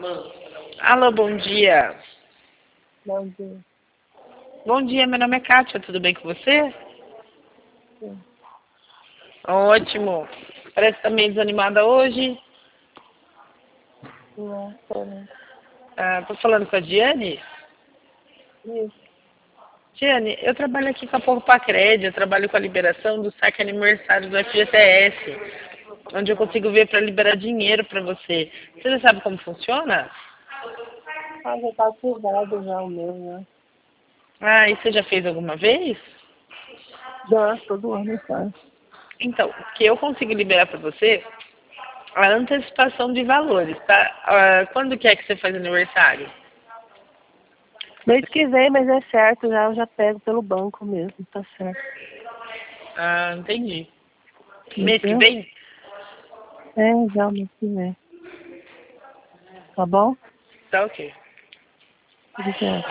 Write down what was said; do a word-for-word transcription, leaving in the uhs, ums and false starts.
Alô, bom dia. Bom dia. Bom dia, meu nome é Kátia, tudo bem com você? Sim. Ótimo. Parece que tá meio desanimada hoje. Não, tô não. Ah, tô falando com a Diane? Isso. Diane, eu trabalho aqui com a Povo Pacred, eu trabalho com a liberação do saque aniversário do F G T S, onde eu consigo ver para liberar dinheiro para você. Você já sabe como funciona? Ah, já tá ativado já o meu, né? Ah, e você já fez alguma vez? Já, todo ano faz. Então, o que eu consigo liberar para você, a antecipação de valores, tá? Ah, quando que é que você faz aniversário? Mês que vem, mas é certo, já eu já pego pelo banco mesmo, tá certo. Ah, entendi. Mês que Entendeu? vem? É, já mês que vem. Tá bom? Tá ok. Obrigada.